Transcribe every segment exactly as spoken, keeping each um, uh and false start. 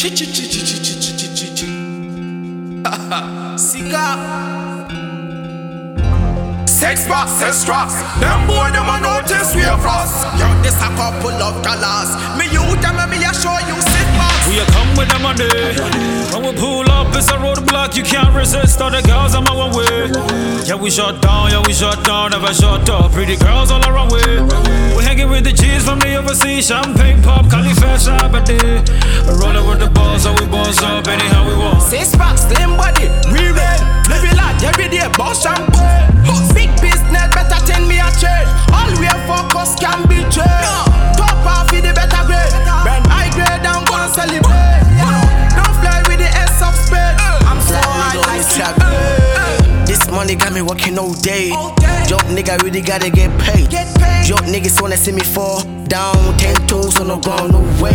Chi chi chi chi chi chi chi chi chi. Sika. Sex box, sex drugs. Them boy them a notice we are frost. Yo, this a couple of dollars. Me you them and me a show you sit box. We a come with the money. When we pull up, it's a roadblock you can't resist. All the girls on my one way. Yeah, we shut down, yeah, we shut down, never shut up. Pretty girls all around way. We hanging with the G's from the overseas. Champagne pop, Califa, Shabbat. Rolling with the balls, so we boss up anyhow we want. Six packs, slim body, we red. Live it like every day, boss champagne. Big business, better tell me a trade. All we have focus can be trade. Top off with the better grade. When high grade, I'm gonna celebrate. Don't fly with the S of spade. I'm so high like Saturday. This money got me working all day. Joke nigga really gotta get paid. Joke niggas wanna see me fall down. Ten toes on the ground, no way.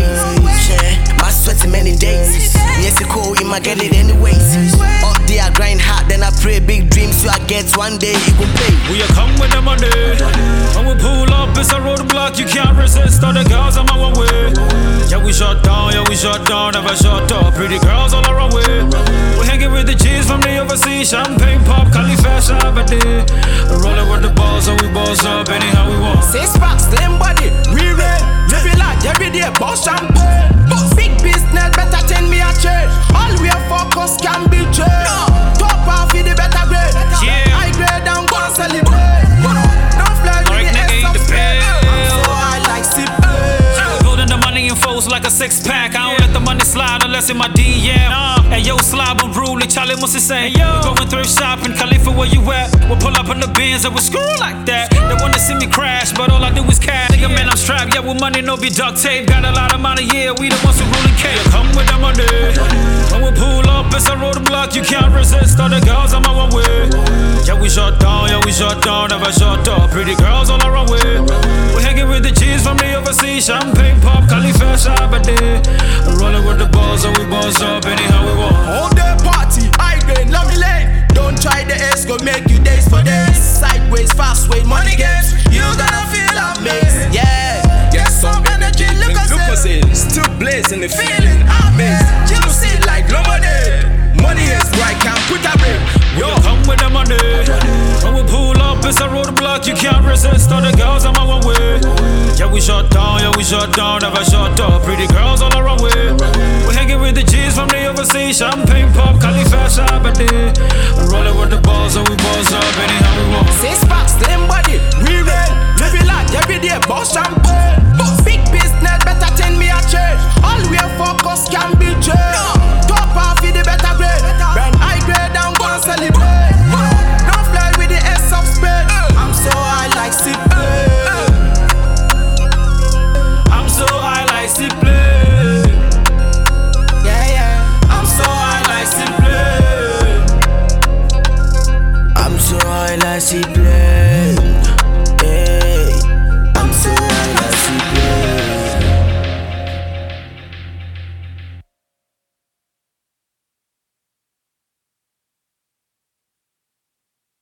Yeah, my sweat in many days. Yes, it's cool, you might get it anyways. Up there, I grind hard, then I pray big dreams. So I get one day, it will pay. We a come with the money. When we pull up, it's a roadblock you can't resist. All the girls on my one way. Yeah, we shut down, yeah, we shut down, never shut up. Pretty girls all around way. We hanging with the G's from the overseas. Champagne pop, Califa, Shabbat. Rolling with the balls, so we boss up anyhow we want. Six packs, slim body, we red. Live it like every day, boss champagne. Big business, better tell me a trade. All we have focus can be trade. Top off with the better grade. Yeah. High grade, I'm gonna celebrate. Don't fly with the S of spade. I'm so high like sip. Building the money in foes like a six pack. I don't let the money slide unless in my D M. Hey yo, slob unruly, Charlie wants to say. We going thrift shopping, Khalifa, where you at? We'll pull up in the Benz and we'll screw like that. They wanna see me crash, but all I do is cash. Nigga, man, I'm strapped, yeah, with money, no be duct tape. Got a lot of money, yeah, we the ones who ruling cake. Come with the money. When we pull up, it's a roadblock you can't resist. All the girls on my one way. Yeah, we shut down, yeah, we shut down, never shut up. Pretty girls all around way. We hanging with the G's from the overseas. Champagne pop, Califa, Shabbat. Rolling with the balls, so we boss up anyhow we want. All day party, high grade, love me lane. Don't try the S, go make you days for days. Sideways, fast way, money games. You gonna feel amazing, yeah. Get some energy, look us in. Still blazing, the feeling amazing. You see like lemonade. Money is bright, can't put a break. Yo, come with the money. When we pull up, it's a roadblock you can't resist. All the girls on my one way. Yeah, we shut down, yeah, we shut down, never shut up. Pretty girls all around way. We hanging with the G's from the overseas. Champagne pop, Califa, Shabbat. Rolling with the balls, so we boss up anyhow we want. Six packs, slim body, we red. Live it like every day, boss champagne. Big